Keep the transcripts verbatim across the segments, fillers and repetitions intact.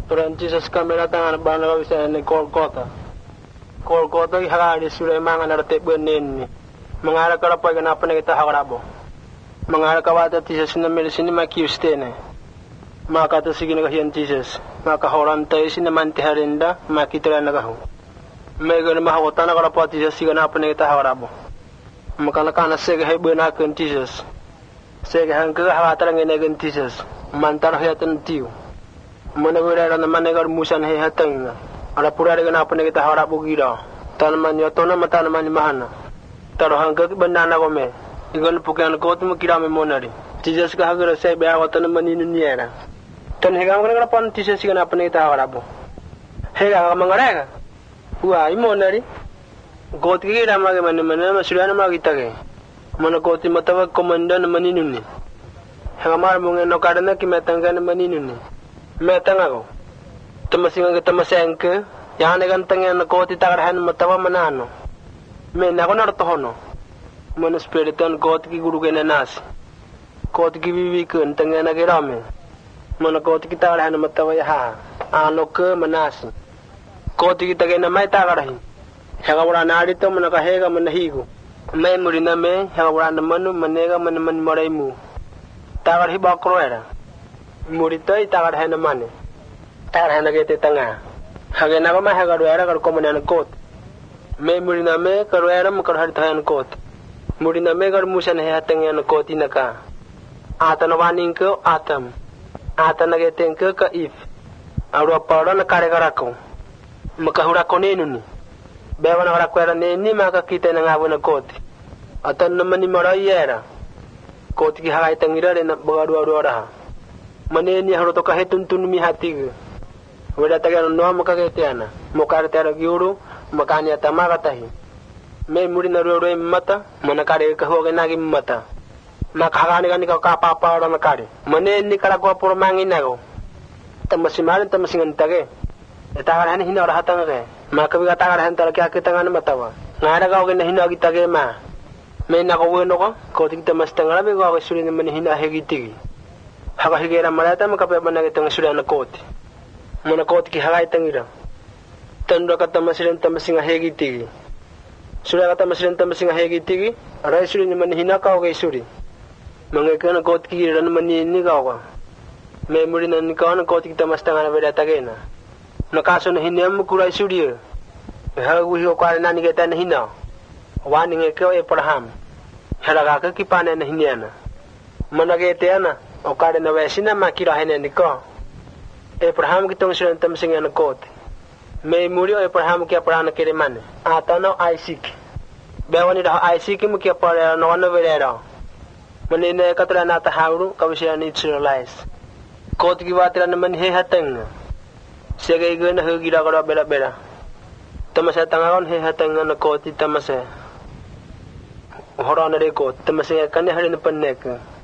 Turan Jesus kamera tangan bana bisa ni Kolkata. Kolkata ki hagari sure mangan arte benin ni. Mangara kara pa ganapa na kita hagarabo. Mangara kawata Jesus na medicine makiustene. Maka to sige nagahiyan Jesus. Maka horan tayo sinamanti harinda makitra nagahu. May gana mahawata na kara pa Jesus sige na pa na kita hagarabo. Maka nakana sige hay bena kan Jesus. Sige hangga hawata lang inagan Jesus. Mantar hayatan tiyo. Mana berada na manegar musan he hatang ala pura de na apne kita harap bugira tan man yo to na mata na man mahana taro hangga banda na gome igal pukan ko tum kira me monari Jesus ka hagar se be awatan maninu niera tan he gam kana pan Jesus ka na apne kita harap he ga mangare wa i monari got ki ra mage man man ma surana ma kita ge mana goti matawa komandan maninu ni ha mar munge no kadana ki metanga maninu ni metang ako tamasingan ke tamaseng ke yang negan tengen ko ti tagarhan matawa manano me na ko nartohono man spiritan ko ti guru ke nanas ko ti bibi ke tengen na gerame man ko ti tagarhan matawa ya ano ke manas ko ti tage na mai tagarhin hega wala nari to man ka hega man higo me murina me hega wala na manu manega man man maraimu tagar hi bakroera murito itagar hena mane tagar hena gete tanga hage na ko ma haga ruera kar ko manan kot me murina me karuera mu kar har thayan kot murina me gar musan he hatang yan kot inaka atana waning ko atam atana gete ke ka if aru apara na kare garako makahura konenuni bewana gara kwera ne ni maka kita na ngabuna kot atan na mani marayera kot ki hagai tangira na bagaru aru ara mane ni haro to kahe tuntun mi hati weda taga no maka ketiana mokar tera giuru makanya tamaga tahi me muri na ro ro mata mana kare ka hoge nagi mata makagani gani ka ka papa ro na kare mane ni kala ko por mangi nago tamasimaran tamasingan tage etagar han hina ora hatang ge maka bi tagar han tar kya kitangan matawa ngara ga hoge hina gi tage ma me na ko weno ko ko tik tamastanga be go suri ni mane hina hegi tigi haga higera malata makape banage tang sura na koti mona koti ki hagai tangira tandra kata masiren tamasinga hegi tigi sura kata masiren tamasinga hegi tigi rai suri ni man hina ka oge suri mangekana koti ki ran mani ni ka oga me muri na ni ka na koti ki tamastanga na beda tagena na kaso na hinyam kurai suri ha wi ho kwale na ni geta na hina wani ngeke e parham halaga ka ki pane na hinyana manage te ana o kare na vesina makira hene niko Abraham ki tong siran tam singa na kot me muri Abraham ki apana kere mane atano Isaac bewani da Isaac mu ki apara no no verera mane ne katra na ta hauru ka wisya ni Israelites kot ki watra na man he hatang sege ge na he gira gara bela bela tamasa tangaron he hatang na kot tamasa horana re kot tamasa kane harin pannek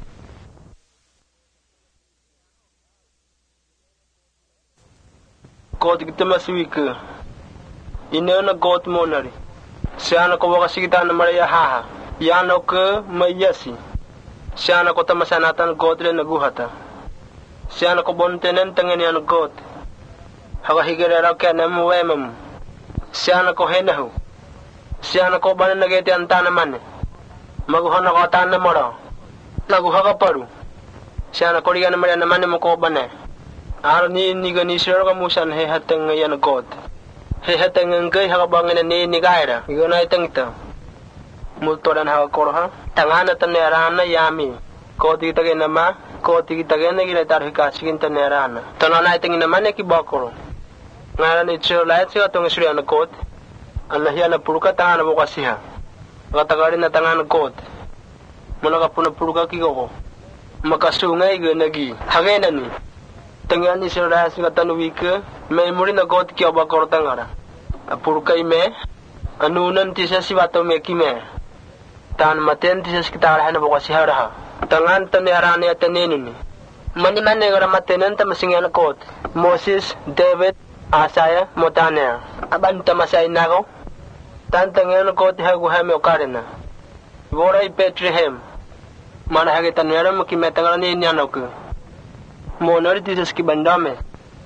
kot kita masuk ke ini na kot monari siana ko waka sikita na maria haha yano ke mayasi siana ko tamasanatan kot le naguhata siana ko bontenen tangen yan kot haga higere ra ka nam wemam siana ko henahu siana ko ban nagete antana mane maguhana ko tan moro naguhaga paru siana ko rigan maria na mane mo ko bane ar ni ni gani sir ka musan he hatang yan god he hatang ngai ha bangen ni ni gaira igona itangta multoran ha korha tangana tanerana yami koti tage nama koti tage ne gila tar hika sigin tanerana tanana iting na mane ki bakoro ngara ni chola tsi atong sri an kot allah ya na puruka tangana bokasiha gatagari na tangana kot monaga puna puruka ki go makasunga igonagi hagena ni tangan ni sura singa tanuwika me muri na god ki aba kortangara apur kai me anunan tisa siwato me ki me tan maten tisa kita hana boka sihara tangan tane arane atenenu mani mane gara matenen tamasingan kot Moses David Asaya motane aban tamasay nako tan tangan kot hagu hame okarena vorai Bethlehem mana hage tanera mo ki metangara ni nyanok monori tisas ki bandame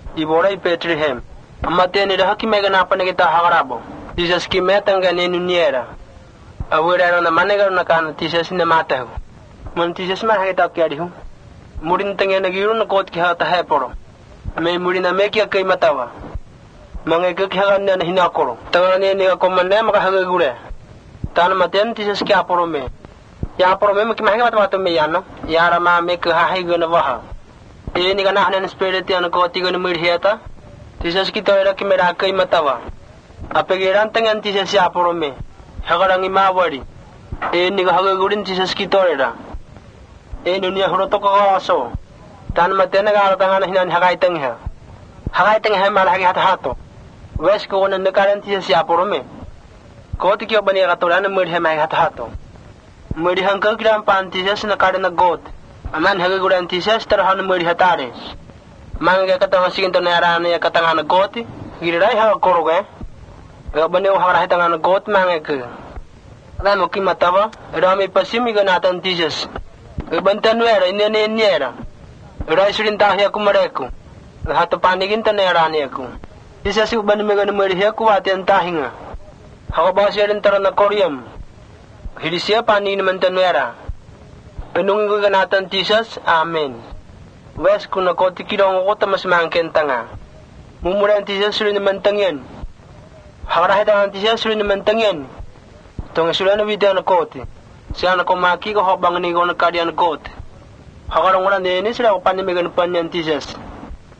Ibora i Bethlehem. Amatene da haki mega na pane kita hagarabo. Jesus ki metanga ne nuniera. Awira na manega na kan Jesus ne mata. Man Jesus ma hagita kyari hu. Murin tenge na giru na kot ki hata hai poro. Me murina me kya kai matawa. Mange ke kya na na hina koro. Tangane ne ko manne maka haga gure. Tan maten Jesus ki aporo me. Ya aporo me ki mahiga mata me yano. Yara ma me ke ha hai gona waha. E ni kana hanen spirit yan ko ti gona mir hiata. Jesus ki toira ki mera kai matawa. Apegiran tangan Jesus ya aporo me. Hagarang imawari. E ni ga haga gurin Jesus ki toira. E dunia huro to ko aso. Tan matena ga tangan hinan hagai tengha. Hagai tengha mal hagi hata hato. Wes ko wona ne karan Jesus ya aporo me. Ko ti ki bani ga toran mir he mai hata hato. Mir hangkal kiram pan Jesus na karan na god. Aman haga guran Jesus tarhan mir hatare. Mangga katanga sigin to na arane katanga na goti. Girai ha koroge. Ga bani o hara hatanga na got mangga ke. Ran mo ki matawa. Rami pasimi ga natan Jesus. Bantan wera ini ne niera. Rai surin tahya kumareku. Hato panigin to na arane ku. Jesus u bani mega numeri he ku aten tahinga. Hawa basirin tarana koryam. Hirisia panin mantan wera. Penung ga natan Jesus. Amen. Wes kuna koti kirong ko tamas mangken tanga. Mumuran Jesus surin mantangyan. Hara hitangan Jesus surin mantangyan. Tong sulan widan koti. Siya na kumaki ko habang ni ko nagkadian kot. Hakarong wala nene sila ko panimigan panyan Jesus.